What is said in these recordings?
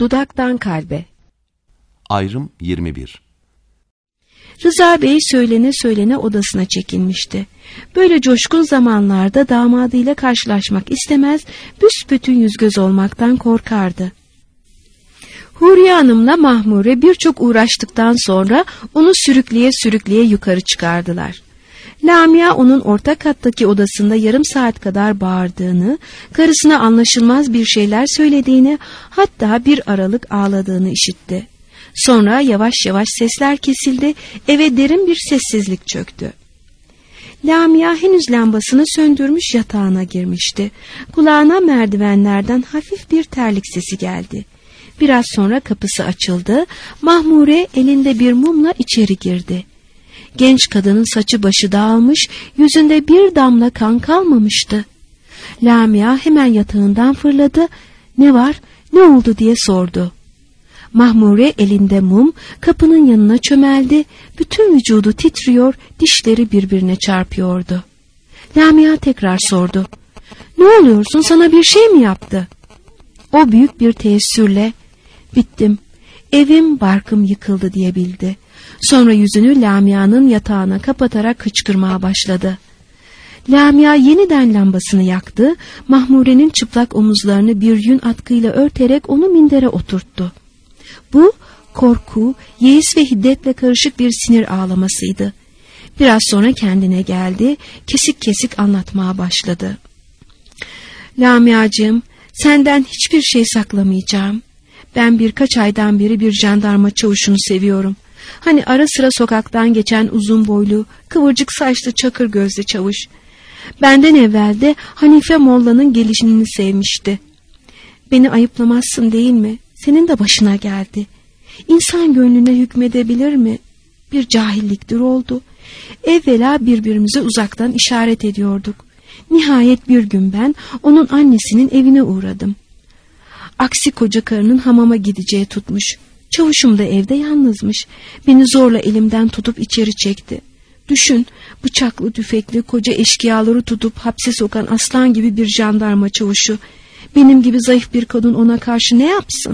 Dudaktan kalbe. Ayrım 21. Rıza Bey söylene odasına çekilmişti. Böyle coşkun zamanlarda damadıyla karşılaşmak istemez, büsbütün yüz göz olmaktan korkardı. Huriye Hanım'la Mahmure birçok uğraştıktan sonra onu sürükleye yukarı çıkardılar. Lamia onun orta kattaki odasında yarım saat kadar bağırdığını, karısına anlaşılmaz bir şeyler söylediğini, hatta bir aralık ağladığını işitti. Sonra yavaş yavaş sesler kesildi, eve derin bir sessizlik çöktü. Lamia henüz lambasını söndürmüş yatağına girmişti. Kulağına merdivenlerden hafif bir terlik sesi geldi. Biraz sonra kapısı açıldı. Mahmure elinde bir mumla içeri girdi. Genç kadının saçı başı dağılmış, yüzünde bir damla kan kalmamıştı. Lamia hemen yatağından fırladı. "Ne var, ne oldu?" diye sordu. Mahmure elinde mum kapının yanına çömeldi. Bütün vücudu titriyor, dişleri birbirine çarpıyordu. Lamia tekrar sordu. "Ne oluyorsun, sana bir şey mi yaptı?" O büyük bir teessürle "Bittim, evim barkım yıkıldı" diyebildi. Sonra yüzünü Lamia'nın yatağına kapatarak hıçkırmaya başladı. Lamia yeniden lambasını yaktı, Mahmure'nin çıplak omuzlarını bir yün atkıyla örterek onu mindere oturttu. Bu korku, yeis ve hiddetle karışık bir sinir ağlamasıydı. Biraz sonra kendine geldi, kesik kesik anlatmaya başladı. "Lamia'cığım, senden hiçbir şey saklamayacağım. Ben birkaç aydan beri bir jandarma çavuşunu seviyorum. Hani ara sıra sokaktan geçen uzun boylu, kıvırcık saçlı, çakır gözlü çavuş. Benden evvel de Hanife Molla'nın gelişini sevmişti. Beni ayıplamazsın değil mi? Senin de başına geldi. İnsan gönlüne hükmedebilir mi? Bir cahilliktir oldu. Evvela birbirimize uzaktan işaret ediyorduk. Nihayet bir gün ben onun annesinin evine uğradım. Aksi koca karının hamama gideceği tutmuş. Çavuşum da evde yalnızmış. Beni zorla elimden tutup içeri çekti. Düşün, bıçaklı tüfekli koca eşkıyaları tutup hapse sokan aslan gibi bir jandarma çavuşu. Benim gibi zayıf bir kadın ona karşı ne yapsın?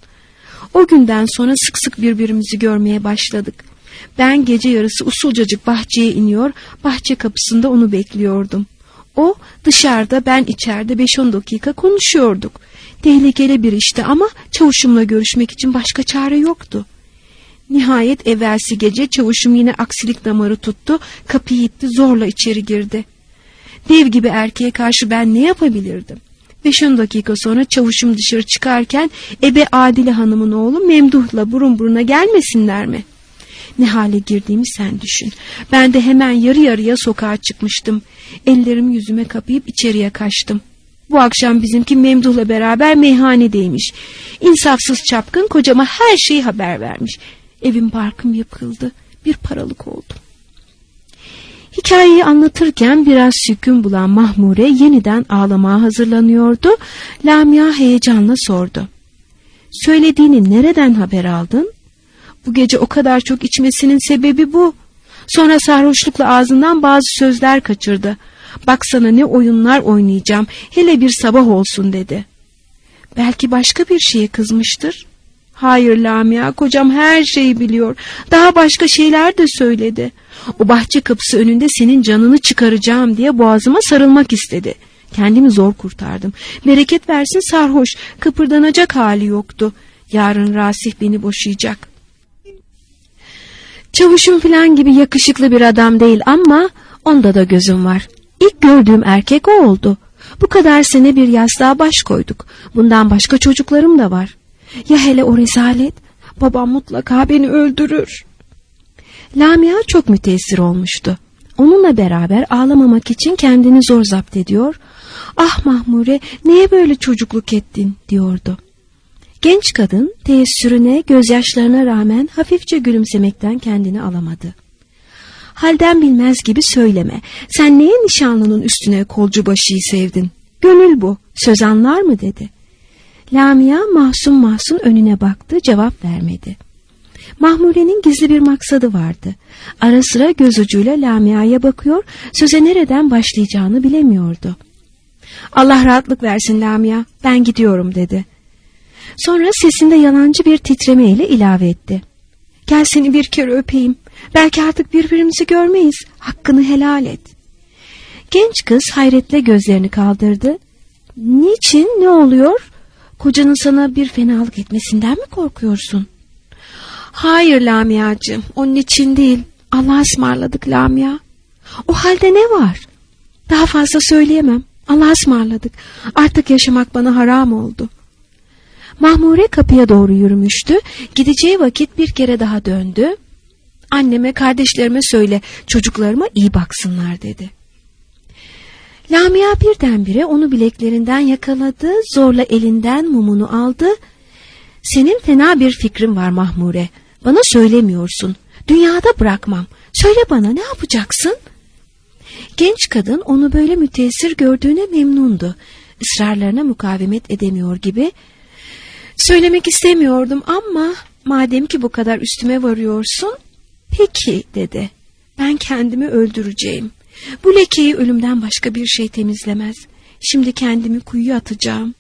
O günden sonra sık sık birbirimizi görmeye başladık. Ben gece yarısı usulcacık bahçeye iniyor, bahçe kapısında onu bekliyordum. O dışarıda, ben içeride 5-10 dakika konuşuyorduk. Tehlikeli bir işti ama çavuşumla görüşmek için başka çare yoktu. Nihayet evvelsi gece çavuşum yine aksilik damarı tuttu, kapıyı itti, zorla içeri girdi. Dev gibi erkeğe karşı ben ne yapabilirdim? 5-10 dakika sonra çavuşum dışarı çıkarken Ebe Adile Hanım'ın oğlu Memduh'la burun buruna gelmesinler mi? Ne hale girdiğimi sen düşün. Ben de hemen yarı yarıya sokağa çıkmıştım. Ellerimi yüzüme kapayıp içeriye kaçtım. Bu akşam bizimki Memduh'la beraber meyhanedeymiş. İnsafsız çapkın kocama her şeyi haber vermiş. Evim barkım yıkıldı. Bir paralık oldum. Hikayeyi anlatırken biraz sükun bulan Mahmure yeniden ağlamaya hazırlanıyordu. Lamia heyecanla sordu. Söylediğini nereden haber aldın? Bu gece o kadar çok içmesinin sebebi bu. Sonra sarhoşlukla ağzından bazı sözler kaçırdı. Baksana ne oyunlar oynayacağım, hele bir sabah olsun dedi. Belki başka bir şeye kızmıştır. Hayır Lamia, kocam her şeyi biliyor. Daha başka şeyler de söyledi. O bahçe kapısı önünde senin canını çıkaracağım diye boğazıma sarılmak istedi. Kendimi zor kurtardım. Bereket versin sarhoş, kıpırdanacak hali yoktu. Yarın Rasih beni boşayacak. Çavuşum filan gibi yakışıklı bir adam değil ama onda da gözüm var. İlk gördüğüm erkek o oldu. Bu kadar sene bir yastığa baş koyduk. Bundan başka çocuklarım da var. Ya hele o rezalet? Babam mutlaka beni öldürür. Lamia çok müteessir olmuştu. Onunla beraber ağlamamak için kendini zor zapt ediyor. Ah Mahmure, neye böyle çocukluk ettin diyordu. Genç kadın teessürüne, gözyaşlarına rağmen hafifçe gülümsemekten kendini alamadı. Halden bilmez gibi söyleme. Sen neye nişanlının üstüne kolcu başıyı sevdin? Gönül bu. Söz anlar mı dedi. Lamia mahzun mahzun önüne baktı, cevap vermedi. Mahmure'nin gizli bir maksadı vardı. Ara sıra göz ucuyla Lamia'ya bakıyor, söze nereden başlayacağını bilemiyordu. Allah rahatlık versin Lamia, ben gidiyorum dedi. Sonra sesinde yalancı bir titreme ile ilave etti. Gel seni bir kere öpeyim. Belki artık birbirimizi görmeyiz. Hakkını helal et. Genç kız hayretle gözlerini kaldırdı. Niçin? Ne oluyor? Kocanın sana bir fenalık etmesinden mi korkuyorsun? Hayır Lamia'cığım, onun için değil. Allah'a ısmarladık Lamia. O halde ne var? Daha fazla söyleyemem. Allah'a ısmarladık. Artık yaşamak bana haram oldu. Mahmure kapıya doğru yürümüştü. Gideceği vakit bir kere daha döndü. Anneme, kardeşlerime söyle, çocuklarıma iyi baksınlar dedi. Lamia birdenbire onu bileklerinden yakaladı, zorla elinden mumunu aldı. Senin fena bir fikrin var Mahmure. Bana söylemiyorsun. Dünyada bırakmam. Söyle bana, ne yapacaksın? Genç kadın onu böyle müteessir gördüğüne memnundu. Israrlarına mukavemet edemiyor gibi. Söylemek istemiyordum ama madem ki bu kadar üstüme varıyorsun, peki dedi. Ben kendimi öldüreceğim. Bu lekeyi ölümden başka bir şey temizlemez. Şimdi kendimi kuyuya atacağım.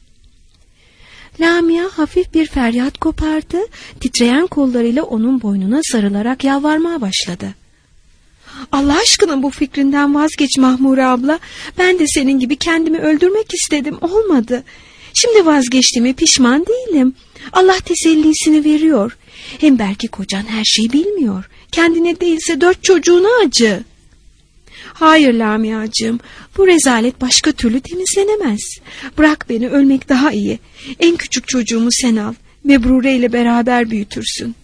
Lamia hafif bir feryat kopardı. Titreyen kollarıyla onun boynuna sarılarak yalvarmaya başladı. Allah aşkına bu fikrinden vazgeç Mahmure abla. Ben de senin gibi kendimi öldürmek istedim. Olmadı. Şimdi vazgeçtiğime pişman değilim. Allah tesellisini veriyor. Hem belki kocan her şeyi bilmiyor. Kendine değilse 4 çocuğuna acı. Hayır Lamia'cığım, bu rezalet başka türlü temizlenemez. Bırak beni, ölmek daha iyi. En küçük çocuğumu sen al. Mebrure ile beraber büyütürsün.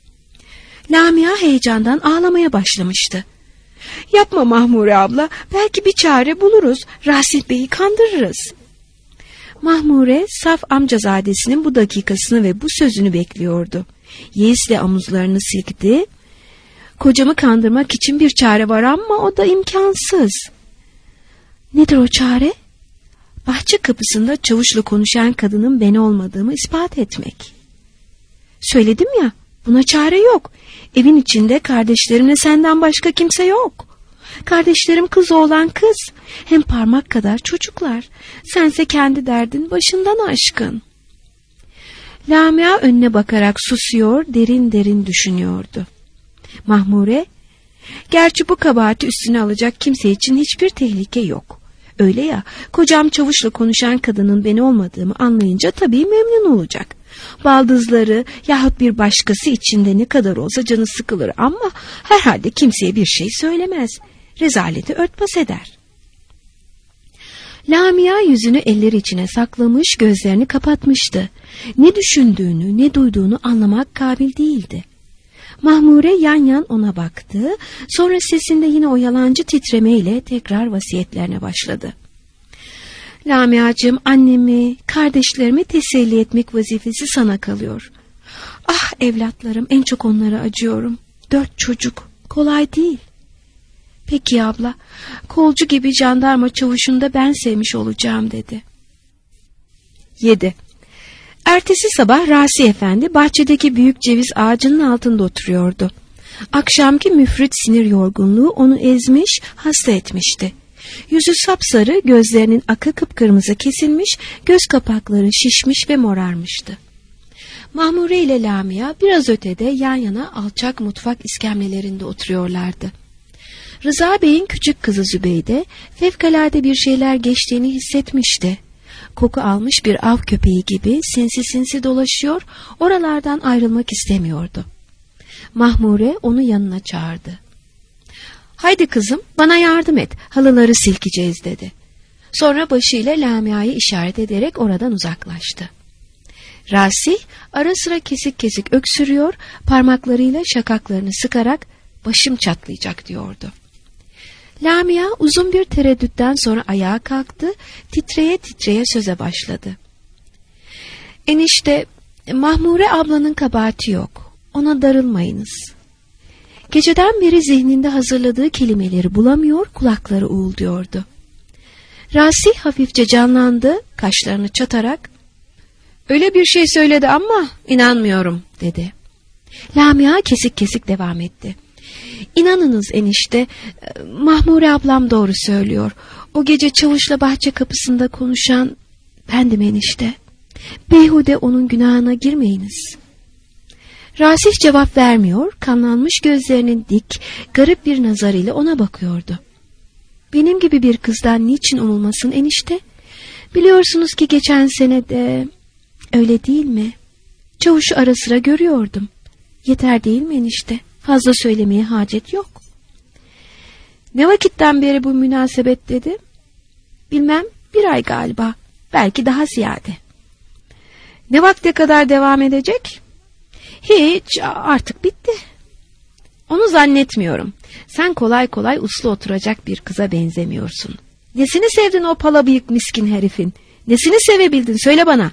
Lamia heyecandan ağlamaya başlamıştı. Yapma Mahmure abla, belki bir çare buluruz. Rasim Bey'i kandırırız. Mahmure saf amcazadesinin bu dakikasını ve bu sözünü bekliyordu. Yeğizle omuzlarını silkti. Kocamı kandırmak için bir çare var ama o da imkansız. Nedir o çare? Bahçe kapısında çavuşla konuşan kadının ben olmadığımı ispat etmek. Söyledim ya, buna çare yok. Evin içinde kardeşlerimle senden başka kimse yok. Kardeşlerim kız oğlan kız. Hem parmak kadar çocuklar. Sense kendi derdin başından aşkın. Lamia önüne bakarak susuyor, derin derin düşünüyordu. Mahmure, gerçi bu kabahati üstüne alacak kimse için hiçbir tehlike yok. Öyle ya, kocam çavuşla konuşan kadının ben olmadığımı anlayınca tabii memnun olacak. Baldızları yahut bir başkası içinde ne kadar olsa canı sıkılır ama herhalde kimseye bir şey söylemez. Rezaleti örtbas eder. Lamia yüzünü elleri içine saklamış, gözlerini kapatmıştı. Ne düşündüğünü, ne duyduğunu anlamak kabil değildi. Mahmure yan yan ona baktı, sonra sesinde yine o yalancı titremeyle tekrar vasiyetlerine başladı. Lamia'cığım, annemi, kardeşlerimi teselli etmek vazifesi sana kalıyor. Ah evlatlarım, en çok onlara acıyorum. 4 çocuk, kolay değil. Peki abla, kolcu gibi jandarma çavuşunu da ben sevmiş olacağım dedi. 7. Ertesi sabah Rasi Efendi bahçedeki büyük ceviz ağacının altında oturuyordu. Akşamki müfrit sinir yorgunluğu onu ezmiş, hasta etmişti. Yüzü sapsarı, gözlerinin akı kıpkırmızı kesilmiş, göz kapakları şişmiş ve morarmıştı. Mahmure ile Lamia biraz ötede yan yana alçak mutfak iskemlelerinde oturuyorlardı. Rıza Bey'in küçük kızı Zübeyde fevkalade bir şeyler geçtiğini hissetmişti. Koku almış bir av köpeği gibi sinsi sinsi dolaşıyor, oralardan ayrılmak istemiyordu. Mahmure onu yanına çağırdı. Haydi kızım, bana yardım et, halıları silkeceğiz dedi. Sonra başıyla Lamia'yı işaret ederek oradan uzaklaştı. Rasi ara sıra kesik kesik öksürüyor, parmaklarıyla şakaklarını sıkarak başım çatlayacak diyordu. Lamia uzun bir tereddütten sonra ayağa kalktı, titreye titreye söze başladı. Enişte, Mahmure ablanın kabahati yok, ona darılmayınız. Geceden beri zihninde hazırladığı kelimeleri bulamıyor, kulakları uğulduyordu. Rasi hafifçe canlandı, kaşlarını çatarak, öyle bir şey söyledi ama inanmıyorum dedi. Lamia kesik kesik devam etti. İnanınız enişte, Mahmure ablam doğru söylüyor. O gece çavuşla bahçe kapısında konuşan bendim enişte. Beyhude onun günahına girmeyiniz. Rasih cevap vermiyor, kanlanmış gözlerinin dik, garip bir nazar ile ona bakıyordu. Benim gibi bir kızdan niçin umulmasın enişte? Biliyorsunuz ki geçen sene de... Öyle değil mi? Çavuşu ara sıra görüyordum. Yeter değil mi enişte? Fazla söylemeye hacet yok. Ne vakitten beri bu münasebet dedi? Bilmem, 1 ay galiba. Belki daha ziyade. Ne vakte kadar devam edecek? Hiç, artık bitti. Onu zannetmiyorum. Sen kolay kolay uslu oturacak bir kıza benzemiyorsun. Nesini sevdin o palabıyık miskin herifin? Nesini sevebildin, söyle bana.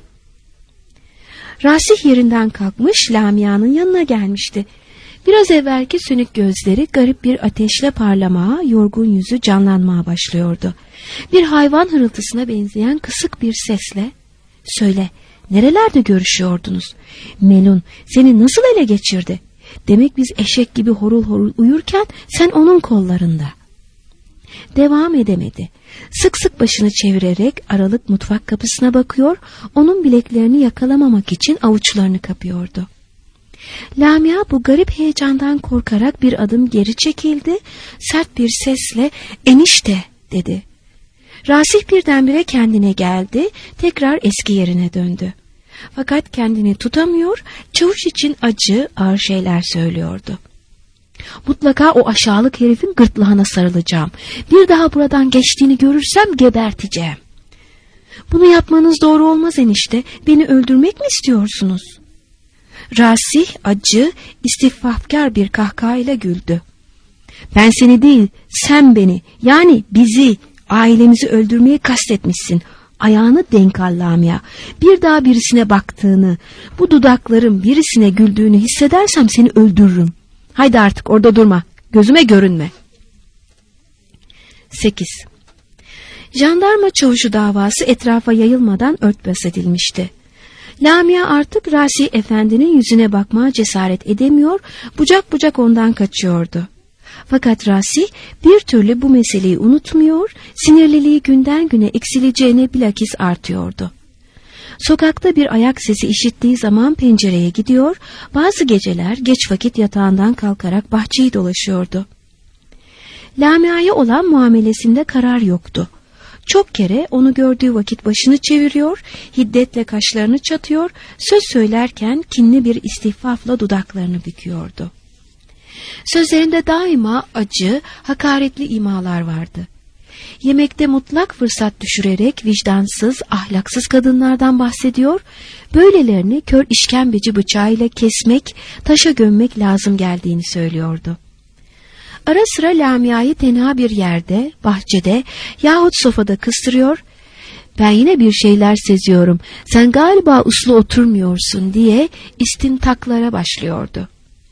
Rasih yerinden kalkmış, Lamia'nın yanına gelmişti. Biraz evvelki sönük gözleri garip bir ateşle parlamaya, yorgun yüzü canlanmaya başlıyordu. Bir hayvan hırıltısına benzeyen kısık bir sesle, "Söyle, nerelerde görüşüyordunuz? Melun seni nasıl ele geçirdi? Demek biz eşek gibi horul horul uyurken sen onun kollarında." Devam edemedi. Sık sık başını çevirerek aralık mutfak kapısına bakıyor, onun bileklerini yakalamamak için avuçlarını kapıyordu. Lamia bu garip heyecandan korkarak bir adım geri çekildi, sert bir sesle "Enişte" dedi. Rasih birdenbire kendine geldi, tekrar eski yerine döndü. Fakat kendini tutamıyor, çavuş için acı, ağır şeyler söylüyordu. "Mutlaka o aşağılık herifin gırtlağına sarılacağım. Bir daha buradan geçtiğini görürsem geberteceğim." "Bunu yapmanız doğru olmaz enişte. Beni öldürmek mi istiyorsunuz?" Rasih acı, istifafkar bir kahkahayla güldü. "Ben seni değil, sen beni, yani bizi, ailemizi öldürmeye kastetmişsin. Ayağını denk al Lamia. Bir daha birisine baktığını, bu dudakların birisine güldüğünü hissedersem seni öldürürüm. Haydi artık orada durma, gözüme görünme." 8. Jandarma çavuşu davası etrafa yayılmadan örtbas edilmişti. Lamia artık Rasih Efendi'nin yüzüne bakmaya cesaret edemiyor, bucak bucak ondan kaçıyordu. Fakat Rasih bir türlü bu meseleyi unutmuyor, sinirliliği günden güne eksileceğine bilakis artıyordu. Sokakta bir ayak sesi işittiği zaman pencereye gidiyor, bazı geceler geç vakit yatağından kalkarak bahçeyi dolaşıyordu. Lamia'ya olan muamelesinde karar yoktu. Çok kere onu gördüğü vakit başını çeviriyor, hiddetle kaşlarını çatıyor, söz söylerken kinli bir istihfafla dudaklarını büküyordu. Sözlerinde daima acı, hakaretli imalar vardı. Yemekte mutlak fırsat düşürerek vicdansız, ahlaksız kadınlardan bahsediyor, böylelerini kör işkembeci bıçağıyla kesmek, taşa gömmek lazım geldiğini söylüyordu. Ara sıra Lamia'yı tenha bir yerde, bahçede yahut sofada kıstırıyor, "Ben yine bir şeyler seziyorum, sen galiba uslu oturmuyorsun" diye istintaklara başlıyordu.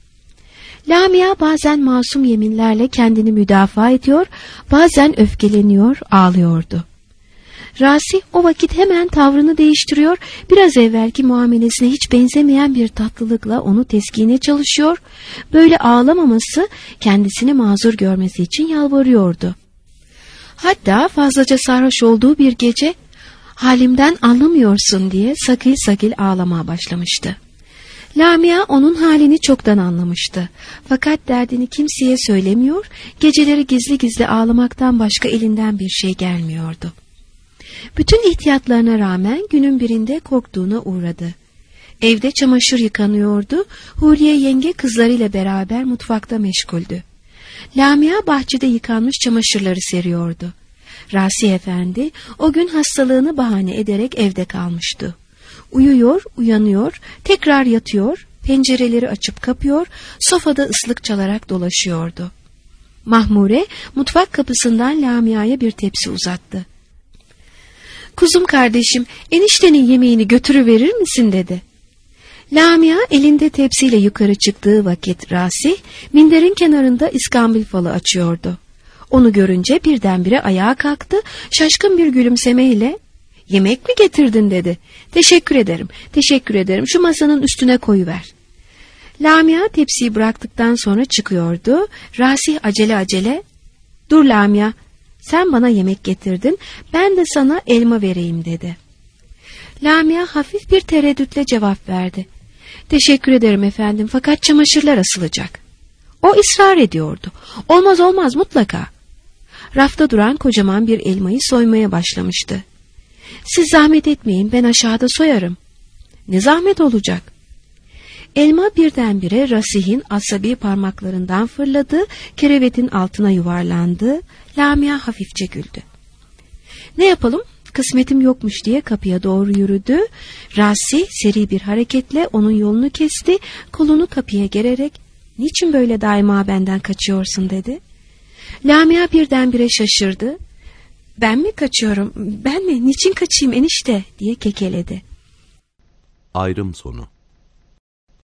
Lamia bazen masum yeminlerle kendini müdafaa ediyor, bazen öfkeleniyor, ağlıyordu. Rasih o vakit hemen tavrını değiştiriyor, biraz evvelki muamelesine hiç benzemeyen bir tatlılıkla onu teskine çalışıyor, böyle ağlamaması kendisini mazur görmesi için yalvarıyordu. Hatta fazlaca sarhoş olduğu bir gece, "Halimden anlamıyorsun" diye sakil sakil ağlamaya başlamıştı. Lamia onun halini çoktan anlamıştı. Fakat derdini kimseye söylemiyor, geceleri gizli gizli ağlamaktan başka elinden bir şey gelmiyordu. Bütün ihtiyatlarına rağmen günün birinde korktuğuna uğradı. Evde çamaşır yıkanıyordu, Huriye yenge kızlarıyla beraber mutfakta meşguldü. Lamia bahçede yıkanmış çamaşırları seriyordu. Rasih Efendi o gün hastalığını bahane ederek evde kalmıştı. Uyuyor, uyanıyor, tekrar yatıyor, pencereleri açıp kapıyor, sofada ıslık çalarak dolaşıyordu. Mahmure mutfak kapısından Lamia'ya bir tepsi uzattı. "Kuzum kardeşim, eniştenin yemeğini götürüverir misin?" dedi. Lamia elinde tepsiyle yukarı çıktığı vakit Rasih, minderin kenarında iskambil falı açıyordu. Onu görünce birdenbire ayağa kalktı, şaşkın bir gülümsemeyle, "Yemek mi getirdin?" dedi. Teşekkür ederim, şu masanın üstüne koyuver." Lamia tepsiyi bıraktıktan sonra çıkıyordu. Rasih acele acele, "Dur Lamia, sen bana yemek getirdin, ben de sana elma vereyim" dedi. Lamia hafif bir tereddütle cevap verdi. Teşekkür ederim efendim, fakat çamaşırlar asılacak. O ısrar ediyordu. Olmaz olmaz, mutlaka. Rafta duran kocaman bir elmayı soymaya başlamıştı. Siz zahmet etmeyin, ben aşağıda soyarım. Ne zahmet olacak? Elma birdenbire Rasih'in asabi parmaklarından fırladı, kerevetin altına yuvarlandı. Lamia hafifçe güldü. Ne yapalım? Kısmetim yokmuş diye kapıya doğru yürüdü. Rasih seri bir hareketle onun yolunu kesti, kolunu kapıya gererek "Niçin böyle daima benden kaçıyorsun?" dedi. Lamia birdenbire şaşırdı. "Ben mi kaçıyorum? Ben mi? Niçin kaçayım enişte?" diye kekeledi. Ayrım sonu.